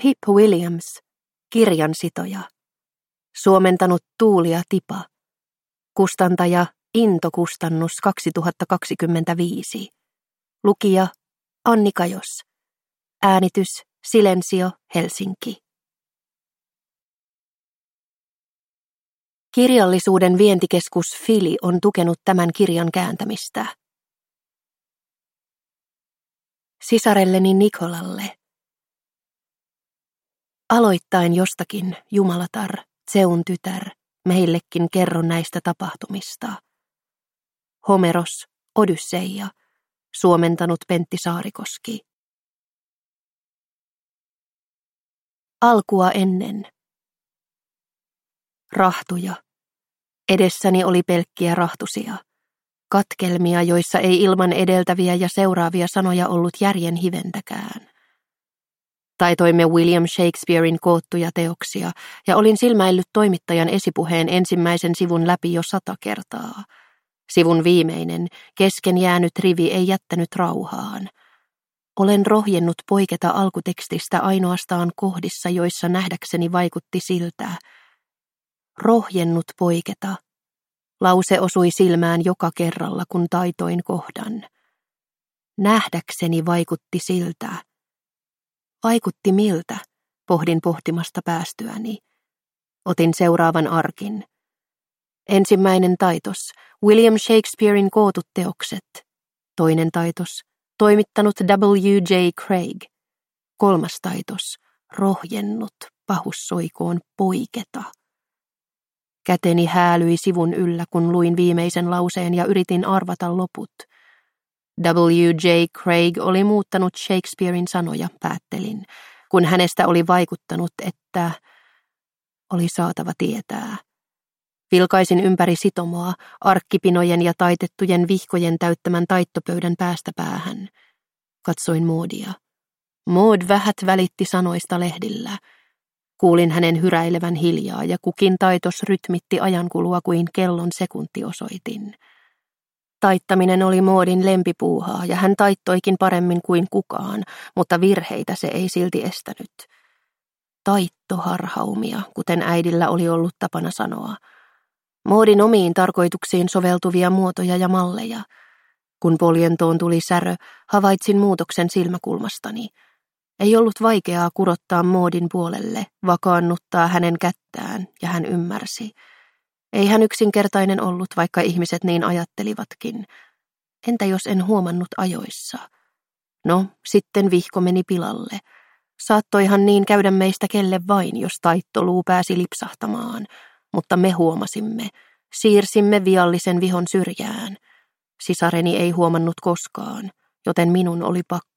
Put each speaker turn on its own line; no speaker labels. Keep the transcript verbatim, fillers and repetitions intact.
Pip Williams, kirjansitoja. Suomentanut Tuulia Tipa. Kustantaja Into-kustannus kaksituhattakaksikymmentäviisi. Lukija Anni Kajos. Äänitys Silensio, Helsinki. Kirjallisuuden vientikeskus Fili on tukenut tämän kirjan kääntämistä. Sisarelleni Nikolalle. Aloittain jostakin, Jumalatar, Zeun tytär, meillekin kerro näistä tapahtumista. Homeros, Odysseia, suomentanut Pentti Saarikoski. Alkua ennen. Rahtuja. Edessäni oli pelkkiä rahtusia. Katkelmia, joissa ei ilman edeltäviä ja seuraavia sanoja ollut järjen hiventäkään. Taitoimme William Shakespearein koottuja teoksia, ja olin silmäillyt toimittajan esipuheen ensimmäisen sivun läpi jo sata kertaa. Sivun viimeinen, kesken jäänyt rivi ei jättänyt rauhaan. Olen rohjennut poiketa alkutekstistä ainoastaan kohdissa, joissa nähdäkseni vaikutti siltä. Rohjennut poiketa. Lause osui silmään joka kerralla, kun taitoin kohdan. Nähdäkseni vaikutti siltä. Vaikutti miltä, pohdin pohtimasta päästyäni. Otin seuraavan arkin. Ensimmäinen taitos, William Shakespearein kootut teokset. Toinen taitos, toimittanut W J Craig. Kolmas taitos, rohjennut, pahussoikoon poiketa. Käteni häälyi sivun yllä, kun luin viimeisen lauseen ja yritin arvata loput. W J Craig oli muuttanut Shakespearein sanoja, päättelin, kun hänestä oli vaikuttanut, että oli saatava tietää. Vilkaisin ympäri sitomoa, arkkipinojen ja taitettujen vihkojen täyttämän taittopöydän päästä päähän. Katsoin Maudia. Maud vähät välitti sanoista lehdillä. Kuulin hänen hyräilevän hiljaa ja kukin taitos rytmitti ajankulua kuin kellon sekuntiosoitin. Taittaminen oli Maudin lempipuuhaa ja hän taittoikin paremmin kuin kukaan, mutta virheitä se ei silti estänyt. Taittoharhaumia, kuten äidillä oli ollut tapana sanoa. Maudin omiin tarkoituksiin soveltuvia muotoja ja malleja. Kun poljentoon tuli särö, havaitsin muutoksen silmäkulmastani. Ei ollut vaikeaa kurottaa Maudin puolelle, vakaannuttaa hänen kättään, ja hän ymmärsi. Ei hän yksinkertainen ollut, vaikka ihmiset niin ajattelivatkin. Entä jos en huomannut ajoissa? No, sitten vihko meni pilalle. Saattoihan niin käydä meistä kelle vain, jos taittoluu pääsi lipsahtamaan. Mutta me huomasimme. Siirsimme viallisen vihon syrjään. Sisareni ei huomannut koskaan, joten minun oli pakko.